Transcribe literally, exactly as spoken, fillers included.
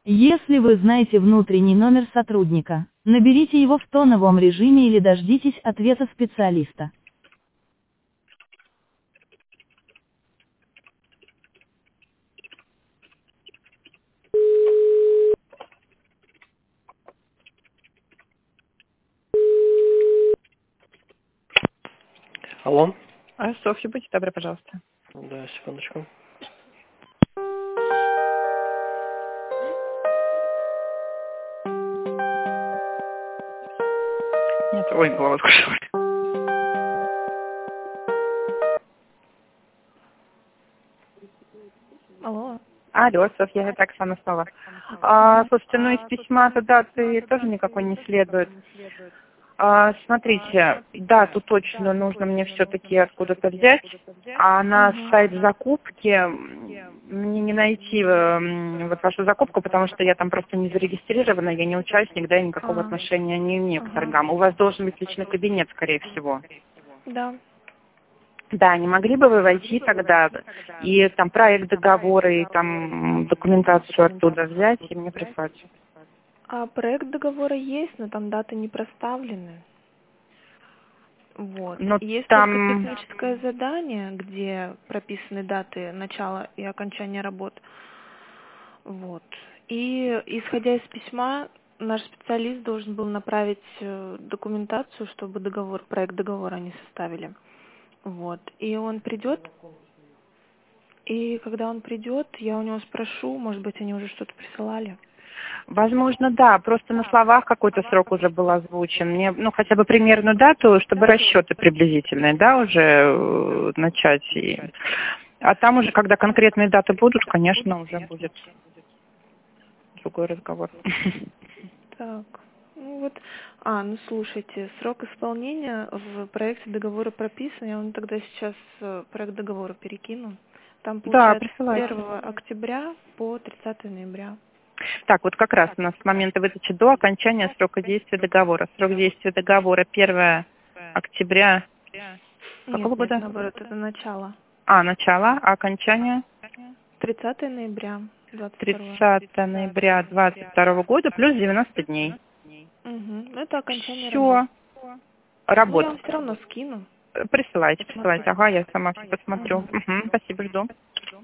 Если вы знаете внутренний номер сотрудника, наберите его в тоновом режиме или дождитесь ответа специалиста. Алло. А, Софья, будьте добры, пожалуйста. Да, секундочку. Нет, ой, голова скушала. Алло. Алло, Софья, это Оксана снова. А, слушайте, ну из письма-то даты тоже никакой не следует. А, смотрите, дату точно нужно мне все-таки откуда-то взять, а на сайт закупки мне не найти м, вот вашу закупку, потому что я там просто не зарегистрирована, я не участник, да, и никакого А. отношения не имею к Ага. торгам. У вас должен быть личный кабинет, скорее всего. Да. Да, не могли бы вы войти тогда и там проект договора, и там документацию оттуда взять и мне прислать? А проект договора есть, но там даты не проставлены. Вот. Но Есть там... только техническое задание, где прописаны даты начала и окончания работ. Вот. И исходя из письма, наш специалист должен был направить э, документацию, чтобы договор, проект договора они составили. Вот. И он придет, и когда он придет, я у него спрошу, может быть, они уже что-то присылали. Возможно, да, просто на словах какой-то срок уже был озвучен. Мне, ну, хотя бы примерную дату, чтобы расчеты приблизительные, да, уже э, начать. И... А там уже, когда конкретные даты будут, конечно, уже будет другой разговор. Так, ну вот, а, ну слушайте, срок исполнения в проекте договора прописан, я вам тогда сейчас э, проект договора перекину. Там Да, получается с присылайте. первого октября по тридцатое ноября. Так, вот как раз у нас с момента выдачи до окончания срока действия договора. Срок действия договора первое октября какого Нет, нет, года? наоборот, это начало. А, начало, а окончание? тридцатое ноября двадцать второго. тридцатое ноября двадцать второго года плюс девяносто дней. Угу. Это окончание работы. Все. Ну, Работа. я вам все равно скину. Присылайте, Посмотрите. присылайте. Ага, я сама все посмотрю. Угу. Угу, спасибо, жду.